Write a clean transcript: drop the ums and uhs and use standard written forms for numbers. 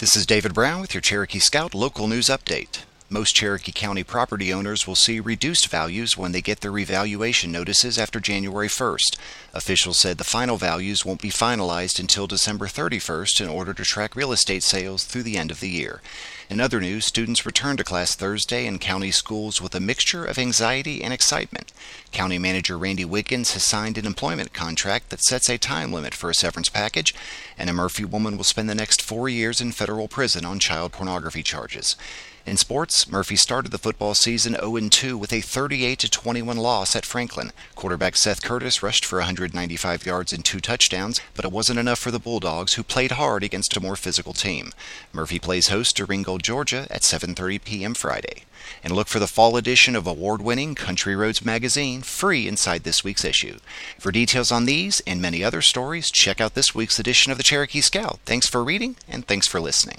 This is David Brown with your Cherokee Scout local news update. Most Cherokee County property owners will see reduced values when they get their revaluation notices after January 1st. Officials said the final values won't be finalized until December 31st in order to track real estate sales through the end of the year. In other news, students returned to class Thursday in county schools with a mixture of anxiety and excitement. County Manager Randy Wiggins has signed an employment contract that sets a time limit for a severance package, and a Murphy woman will spend the next 4 years in federal prison on child pornography charges. In sports, Murphy started the football season 0-2 with a 38-21 loss at Franklin. Quarterback Seth Curtis rushed for 195 yards and 2 touchdowns, but it wasn't enough for the Bulldogs, who played hard against a more physical team. Murphy plays host to Ringgold, Georgia at 7:30 p.m. Friday. And look for the fall edition of award-winning Country Roads magazine, free inside this week's issue. For details on these and many other stories, check out this week's edition of the Cherokee Scout. Thanks for reading, and thanks for listening.